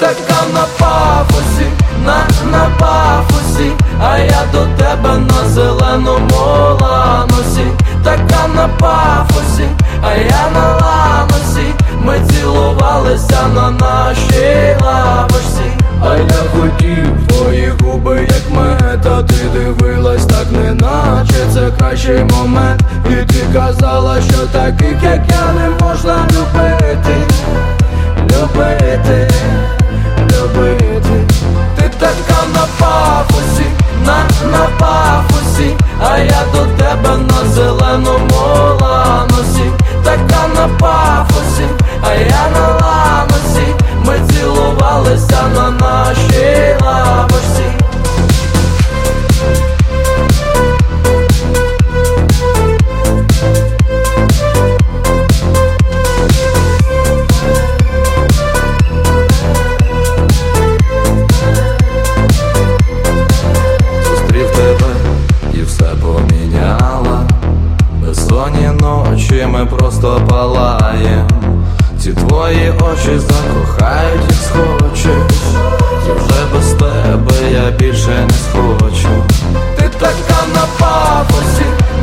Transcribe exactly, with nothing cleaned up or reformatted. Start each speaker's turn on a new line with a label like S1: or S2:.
S1: така на пафосі, на, на пафосі, а я до тебе на зеленому ланосі. Така на пафосі, а я на ланосі. Ми цілувалися на нашій лавочці. А я хотів твої губи, як мета. Ти дивилась так, неначе це кращий момент. І ти казала, що таких, як я, не можна любити. Любити, любити. Ти така на пафосі, на, на пафосі, а я до тебе на зеленому ланосі. Така на пафосі, а я на ланосі. Ми цілувалися на нашій лавочці. Зустрів тебе і все поміняла. Безсонні ночі ми просто палаєм. Ці твої очі закохають, як схочеш. І вже без тебе я більше не схочу. Ти така на пафосі,